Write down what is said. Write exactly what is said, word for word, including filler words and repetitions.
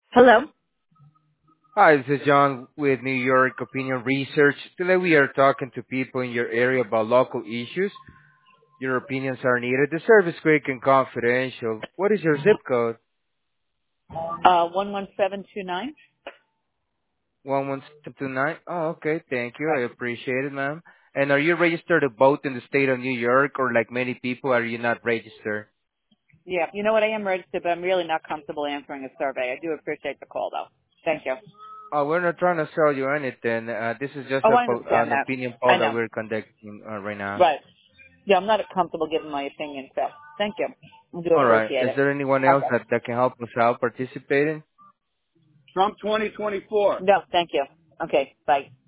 Hello. Hi, this is John with New York Opinion Research. Today we are talking to people in your area about local issues. Your opinions are needed. The service is quick and confidential. What is your zip code? Uh, one one seven two nine. one one seven two nine. Oh, okay. Thank you. Right. I appreciate it, ma'am. And are you registered to vote in the state of New York, or like many people, are you not registered? Yeah. You know what? I am registered, but I'm really not comfortable answering a survey. I do appreciate the call, though. Thank you. Oh, we're not trying to sell you anything. Uh, this is just Oh, a I po- understand an that. opinion I poll that know. we're conducting uh, right now. Right. Yeah, I'm not comfortable giving my opinion, so thank you. I do All right. appreciate Is it. there anyone else Okay. that, that can help us out participating? Trump twenty twenty-four. No, thank you. Okay. Bye.